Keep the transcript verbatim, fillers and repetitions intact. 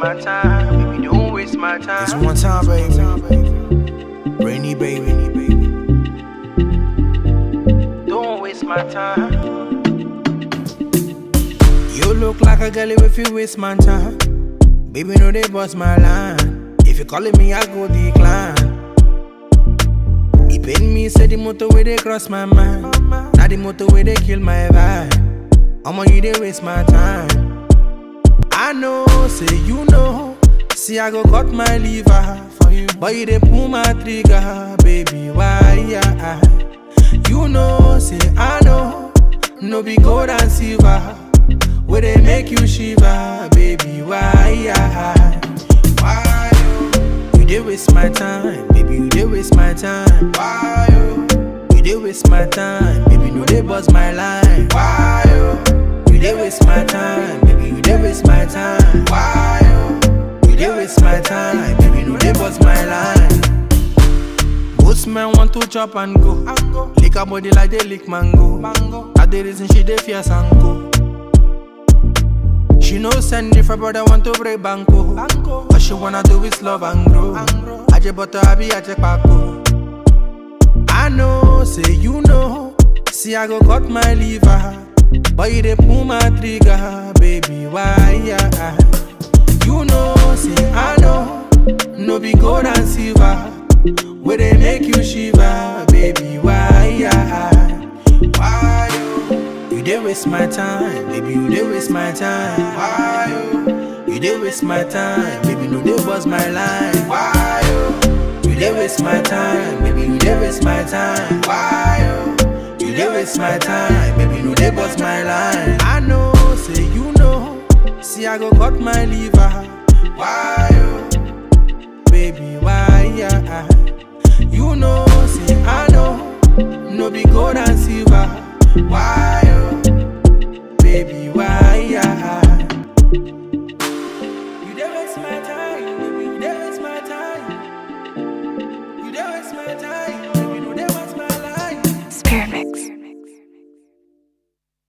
my time, baby, don't waste my time. It's one time, baby. Rainy, baby. Don't waste my time. You look like a girl if you waste my time. Baby, no, they bust my line. If you calling me, I go decline. He pain me, say the motorway they cross my mind. Now the motorway they kill my vibe. I'ma you they waste my time. I know, say you know. See I go cut my liver for you, but you they pull my trigger, baby. Why yeah? You know, say I know. No be gold and silver, where they make you shiver, baby. Why yeah? Why you? You they waste my time, baby. You they waste my time. Why you? You they waste my time, baby. No they bust my line. Why you? You they waste my time, baby. You they waste my time. Why you? You they waste my time, baby. No they bust my line. Most men want to chop and go. Lick her body like they lick mango. mango. That the reason she dey fierce and go. She no send if her brother want to break banco. banco. All she wanna do is love and grow. I just butter, I be I just paco. I know, say you know. See I go cut my liver, but you dey pull my trigger, baby. Why yeah? You know, say I know. No be gold and silver, where they make you shiver, baby. Why yeah? Why you? You dey waste my time, baby. You dey waste my time. Why you? You dey waste my time, baby. No dey bust my line. Why you? You dey waste my time, baby. You dey waste my time. Why you? You dey waste my time, baby. No dey bust my line. I know, say you know. See I go cut my liver. Why you?